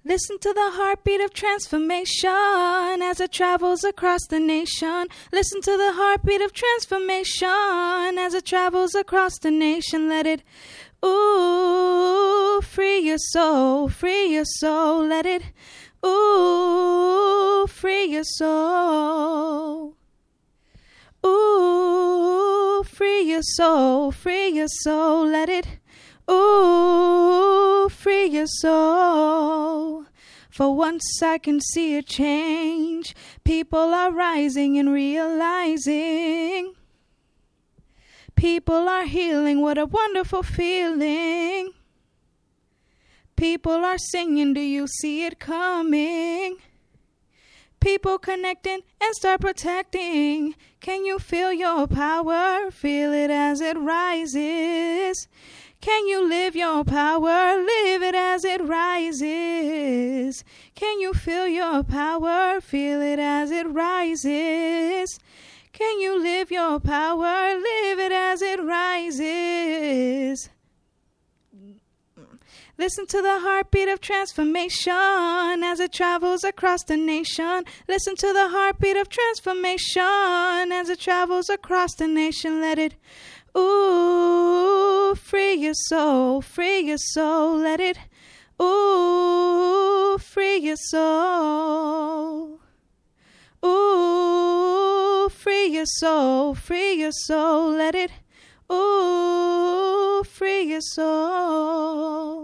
Listen to the heartbeat of transformation as it travels across the nation. Listen to the heartbeat of transformation as it travels across the nation. Let it, ooh, free your soul, free your soul. Let it, ooh, free your soul. Ooh, free your soul, free your soul. Let it, ooh, free your soul. For once I can see a change. People are rising and realizing. People are healing, what a wonderful feeling. People are singing, do you see it coming? People connecting and start protecting. Can you feel your power? Feel it as it rises. Can you live your power? Live it as it rises. Can you feel your power? Feel it as it rises. Can you live your power? Live it as it rises. Listen to the heartbeat of transformation as it travels across the nation. Listen to the heartbeat of transformation as it travels across the nation. Let it, ooh, free your soul, free your soul. Let it, ooh, free your soul. Ooh, free your soul, free your soul. Let it, ooh, free your soul.